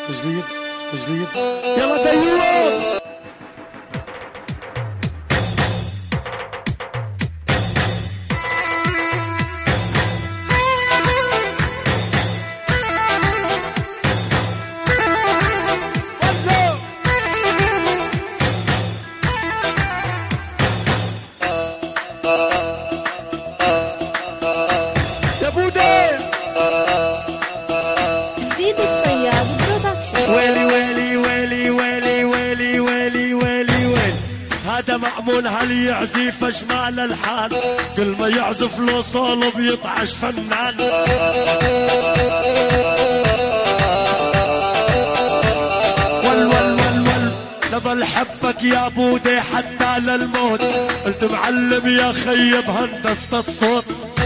جديد جديد. يلا ديوان. هذا مأمون هل يعزف اجمال الحال، كل ما يعزف له صولو بيطعش فنان. ول ول ول ول نضل حبك يا بودي حتى للموت، قلت معلم يا خي بهندسة الصوت.